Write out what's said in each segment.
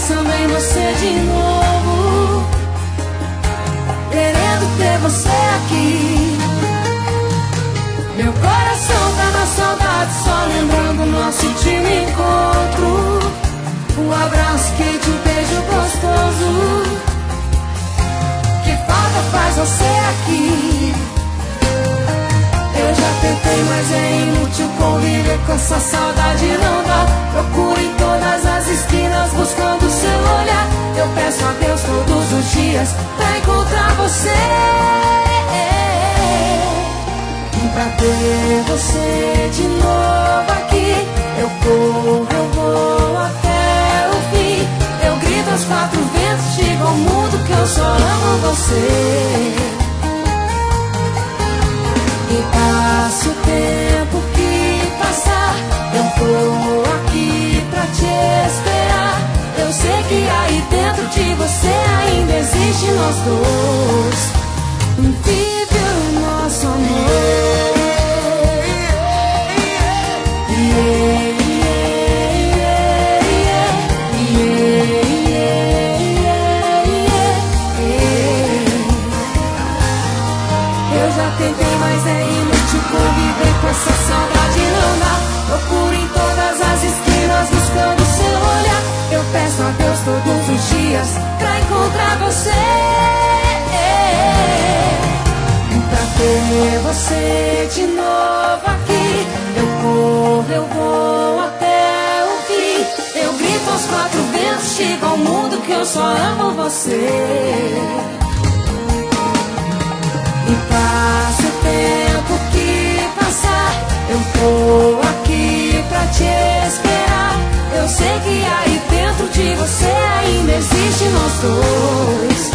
pensando em você de novo, querendo ter você aqui. Meu coração tá na saudade, só lembrando nosso último encontro. Um abraço quente, um beijo gostoso. Que falta faz você aqui. Eu já tentei, mas é inútil conviver com essa saudade, não dá. Procuro em todas as esquinas buscando seu olhar. Eu peço a Deus todos os dias pra encontrar você, pra ter você de novo aqui. Eu corro, eu vou até o fim. Eu grito aos quatro ventos, digo ao mundo que eu só amo você. E passe o tempo que passar, eu tô aqui pra te esperar. Eu sei que aí dentro de você ainda existe nós dois. Vive o nosso amor. Eu já tentei, mas é inútil conviver com essa saudade, não dá. Procuro em todas as esquinas buscando seu olhar. Eu peço a Deus todos os dias pra encontrar você, pra ter você de novo aqui. Eu corro, eu vou até o fim. Eu grito aos quatro ventos, digo ao mundo que eu só amo você. E passa o tempo que passar, eu tô aqui pra te esperar. Eu sei que aí dentro de você ainda existe nós dois.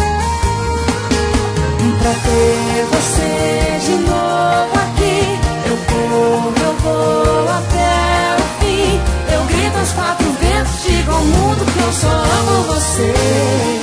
Pra ter você de novo aqui. Eu corro, eu vou até o fim. Eu grito aos quatro ventos, digo ao mundo que eu só amo você.